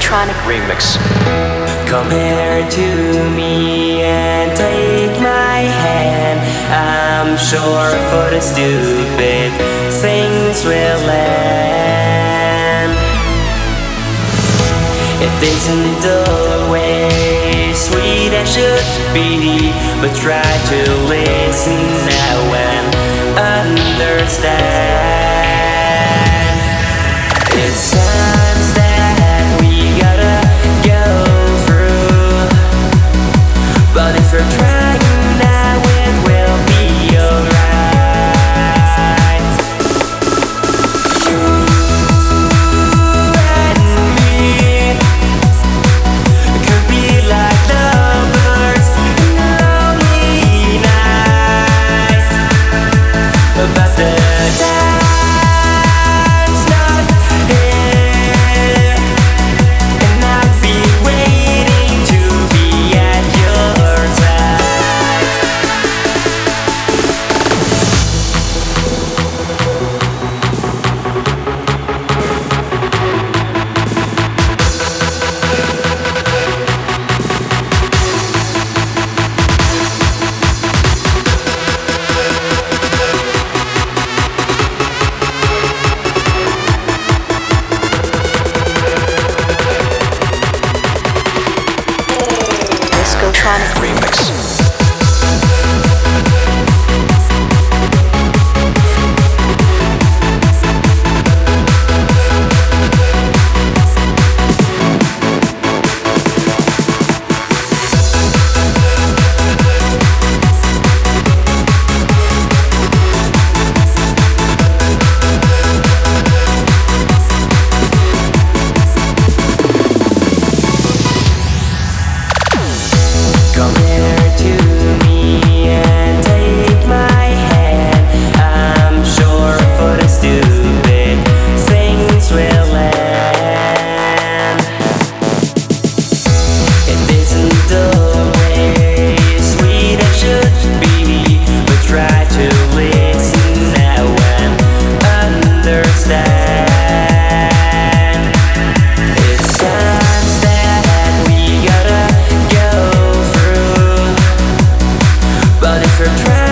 Discotronic Remix. Come here to me and take my hand. I'm sure for the stupid things will end. It isn't always sweet as should be, but try to listen now and understand. It's times that we gotta go through, but if you're trying now, it will be alright. You and me could be like lovers in a lonely night, but the time's not here, and I'll be waiting to be at your side. Discotronic Remix. Come here to me and take my hand. I'm sure for the stupid things will end. It isn't always sweet as should be, but try to listen now and understand. It's times that we gotta go through, but if you're trying